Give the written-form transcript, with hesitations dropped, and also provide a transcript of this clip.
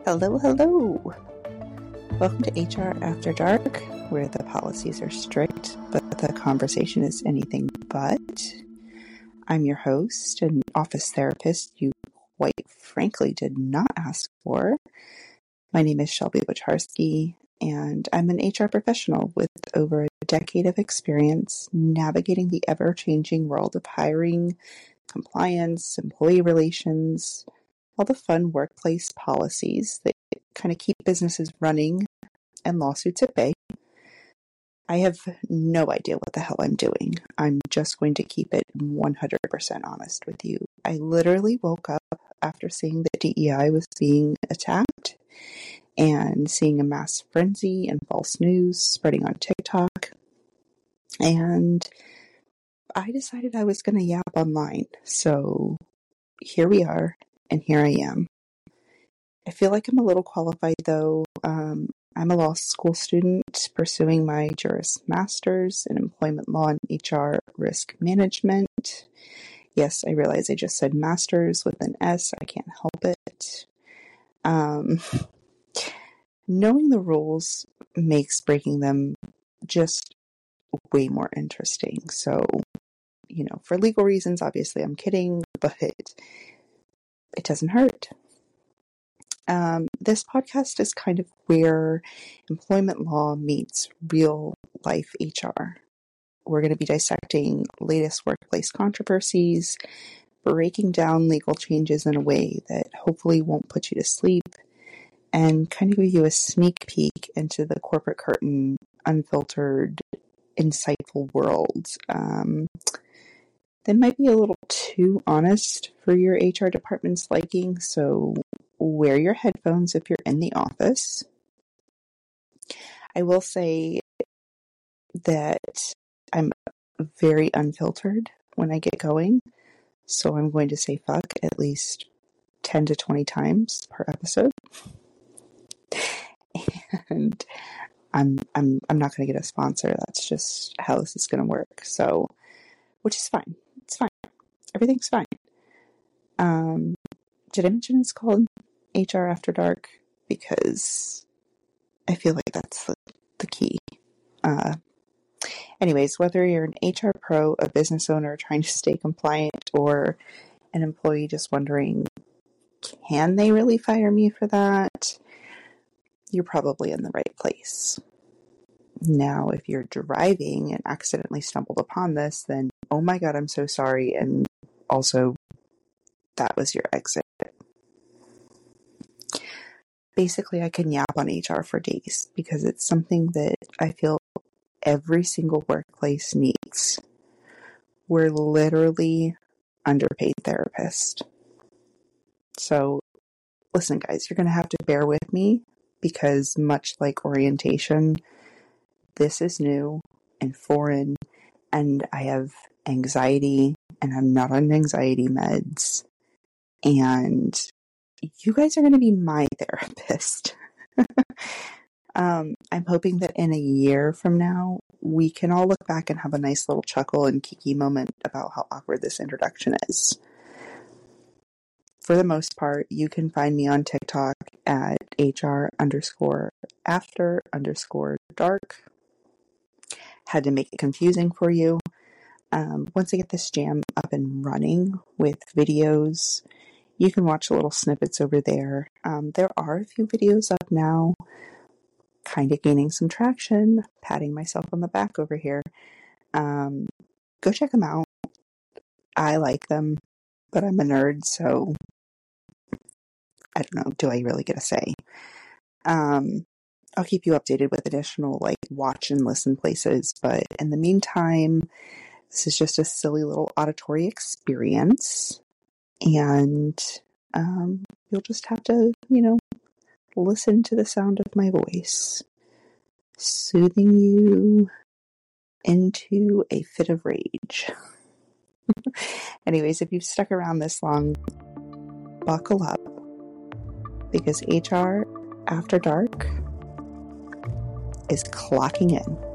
Hello, hello. Welcome to HR After Dark, where the policies are strict, but the conversation is anything but. I'm your host, an office therapist you quite frankly did not ask for. My name is Shelby Wacharski, and I'm an HR professional with over a decade of experience navigating the ever-changing world of hiring, compliance, employee relations, all the fun workplace policies that kind of keep businesses running and lawsuits at bay. I have no idea what the hell I'm doing. I'm just going to keep it 100% honest with you. I literally woke up after seeing that DEI was being attacked and seeing a mass frenzy and false news spreading on TikTok. And I decided I was going to yap online. So here we are, and here I am. I feel like I'm a little qualified though. I'm a law school student pursuing my Juris Masters in Employment Law and HR Risk Management. Yes, I realize I just said Masters with an S. I can't help it. Knowing the rules makes breaking them just way more interesting. So, for legal reasons, obviously I'm kidding, but it doesn't hurt. This podcast is kind of where employment law meets real life HR. We're going to be dissecting latest workplace controversies, breaking down legal changes in a way that hopefully won't put you to sleep, and kind of give you a sneak peek into the corporate curtain, unfiltered, insightful world. That might be a little too honest for your HR department's liking, so wear your headphones if you're in the office. I will say that I'm very unfiltered when I get going, so I'm going to say fuck at least 10 to 20 times per episode. And I'm not going to get a sponsor. That's just how this is going to work. So, which is fine. It's fine. Everything's fine. Did I mention it's called HR After Dark? Because I feel like that's the key. Anyways, whether you're an HR pro, a business owner trying to stay compliant, or an employee just wondering, can they really fire me for that? You're probably in the right place. Now, if you're driving and accidentally stumbled upon this, then oh my god, I'm so sorry, and also that was your exit. Basically, I can yap on HR for days because it's something that I feel every single workplace needs. We're literally underpaid therapists. So, listen guys, you're going to have to bear with me because much like orientation, this is new and foreign, and I have anxiety, and I'm not on anxiety meds, and you guys are going to be my therapist. I'm hoping that in a year from now, we can all look back and have a nice little chuckle and kiki moment about how awkward this introduction is. For the most part, you can find me on TikTok at HR_after_dark. Had to make it confusing for you. Once I get this jam up and running with videos, you can watch little snippets over there. There are a few videos up now, kind of gaining some traction, patting myself on the back over here. Go check them out. I like them, but I'm a nerd, so I don't know, do I really get a say? I'll keep you updated with additional watch and listen places, but in the meantime, this is just a silly little auditory experience, and you'll just have to, listen to the sound of my voice, soothing you into a fit of rage. Anyways, if you've stuck around this long, buckle up, because HR After Dark is clocking in.